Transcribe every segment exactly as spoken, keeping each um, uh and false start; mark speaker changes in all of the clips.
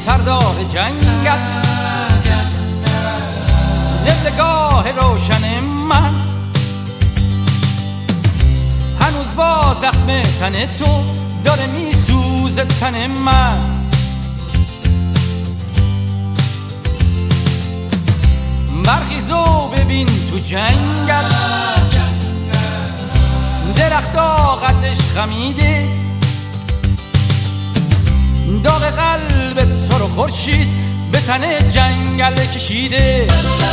Speaker 1: سردار جنگل، قبلگاه روشن من، هنوز با زخم تن تو داره میسوزه تن من. برخیز و ببین تو جنگل، درختا قدش خمیده، داغ قلبت تو رو خورشید به تن جنگل کشیده.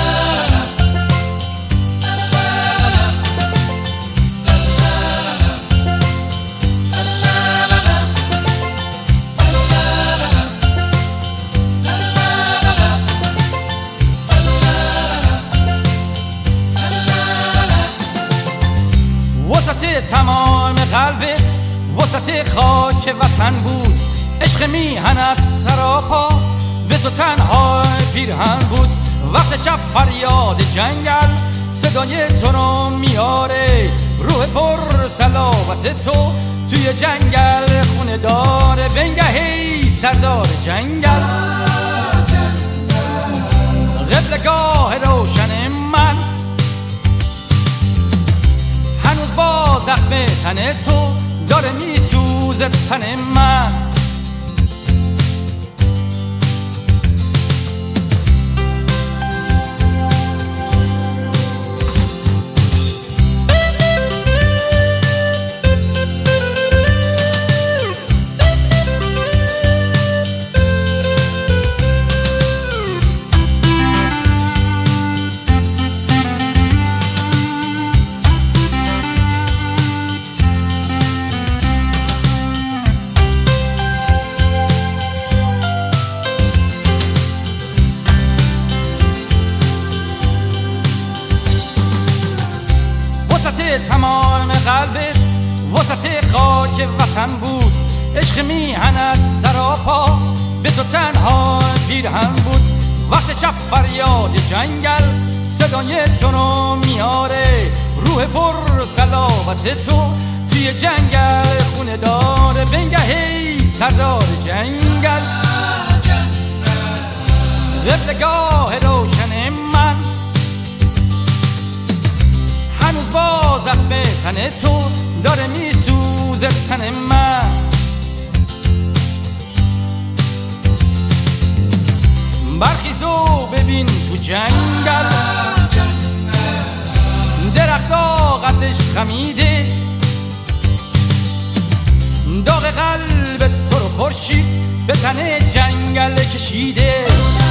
Speaker 1: وسط تمام قلبت وسط خاک وطن بود، عشق میهنت سراپا به تو تنها پیرهن بود. وقت شب فریاد جنگل صدای تو رو میاره، روح پر صلابت تو توی جنگل خونه داره. بنگهی سردار جنگل، قبلگاه روشن من، هنوز با زخم تن تو داره میسوزه تن من. تمام قلبت وسط خاک وطن بود، عشق میهنت سراپا به تو تنها پیرهن بود. وقت شب فریاد جنگل صدای تو رو میاره، روح پر صلابت تو توی جنگل خونه داره. بنگهی سردار جنگل، قبلگاه روشن من، هنوز با زخم تن تو داره میسوزه تن من. برخیز و ببین تو جنگل، درختا قدش خمیده، داغ قلبت تو رو خورشید به تن جنگل کشیده.